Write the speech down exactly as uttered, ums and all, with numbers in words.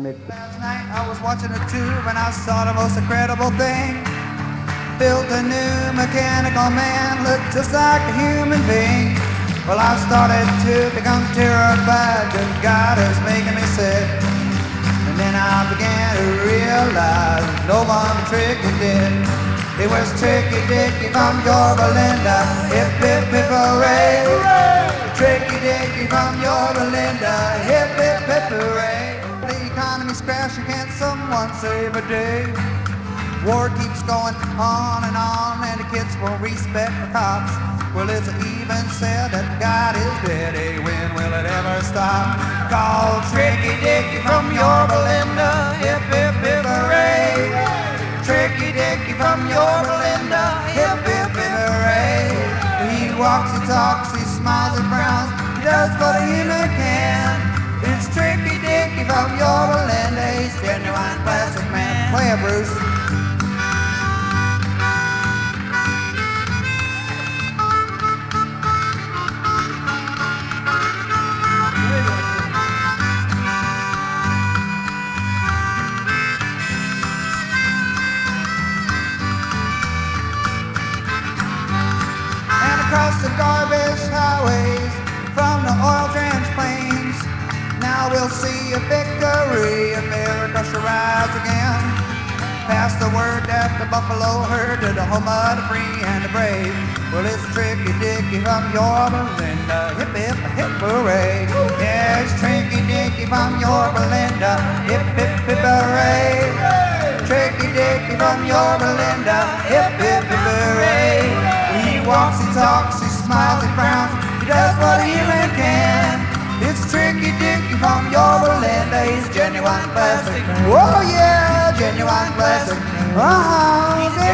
mix. Last night I was watching a tube and I saw the most incredible thing. Built a new mechanical man, looked just like a human being. Well, I started to become terrified, good God is making me sick. And then I began to realize no one tricky did. It was Tricky Dicky from Yorba Linda, hip hip hip hooray. Tricky Dicky from Yorba Linda, hip hip hip hooray. The economy's crashing, can't someone save a day? War keeps going on and on, and the kids won't respect the cops. Well, it's even said that God is dead. Hey, when will it ever stop? Call Tricky Dicky from Yorba Linda, hip hip hip hooray. Tricky Dicky from Yorba Linda, hip hip hip hooray. He walks, he talks, he smiles and frowns, he does what a human can. It's Tricky Dicky from Yorba Linda, he's genuine plastic man. Play it, Bruce. Across the garbage highways, from the oil drenched plains, now we'll see a victory. America shall rise again. Pass the word that the buffalo herd to the home of the free and the brave. Well, it's Tricky Dicky from Yorba Linda, hip hip hip hooray. Yeah, it's Tricky Dicky from Yorba Linda, hip hip hip hooray. Tricky Dicky from Yorba Linda, hip hip hip hooray. He walks, he talks, he smiles, he frowns, he does what a human can. It's Tricky Dicky from Yorba Linda, he's genuine plastic. Oh yeah, genuine plastic. Uh-huh,